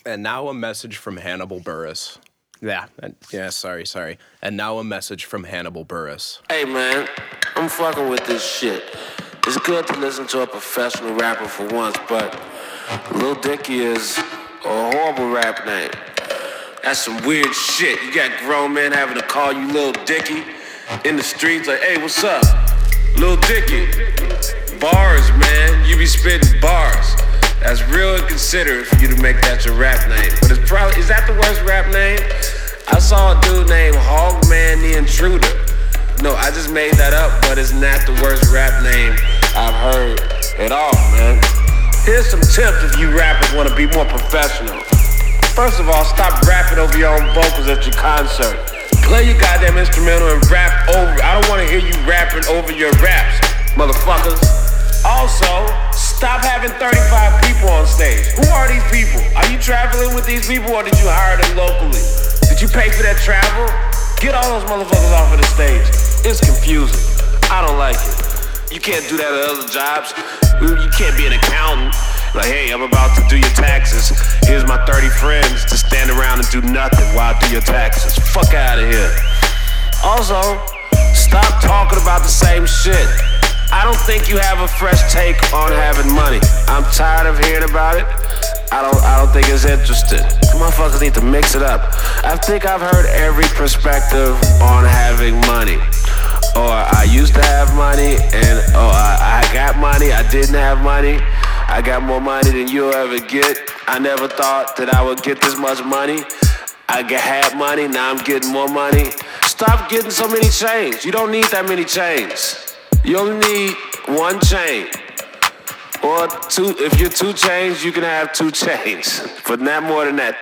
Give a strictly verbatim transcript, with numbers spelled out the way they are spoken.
And now a message from Hannibal Buress. Yeah, and, yeah, sorry, sorry. And now a message from Hannibal Buress. Hey, man, I'm fucking with this shit. It's good to listen to a professional rapper for once, but Lil Dicky is a horrible rap name. That's some weird shit. You got grown men having to call you Lil Dicky in the streets like, hey, what's up? Lil Dicky. Bars, man. You be spitting bars. That's real inconsiderate for you to make that your rap name. But it's probably, is that the worst rap name? I saw a dude named Hogman the Intruder. No, I just made that up, but it's not the worst rap name I've heard at all, man. Here's some tips if you rappers want to be more professional. First of all, stop rapping over your own vocals at your concert. Play your goddamn instrumental and rap over. I don't want to hear you rapping over your raps, motherfuckers. Also, stop having thirty-five people on stage. Who are these people? Are you traveling with these people or did you hire them locally? Did you pay for that travel? Get all those motherfuckers off of the stage. It's confusing. I don't like it. You can't do that at other jobs. You can't be an accountant. Like, hey, I'm about to do your taxes. Here's my thirty friends to stand around and do nothing while I do your taxes. Fuck out of here. Also, stop talking about the same shit. I don't think you have a fresh take on having money. I'm tired of hearing about it. I don't I don't think it's interesting. Motherfuckers need to mix it up. I think I've heard every perspective on having money. Or I used to have money, and or I, I got money, I didn't have money. I got more money than you'll ever get. I never thought that I would get this much money. I had money, now I'm getting more money. Stop getting so many chains. You don't need that many chains. You only need one chain. Or two. If you're two chains, you can have two chains. But not more than that.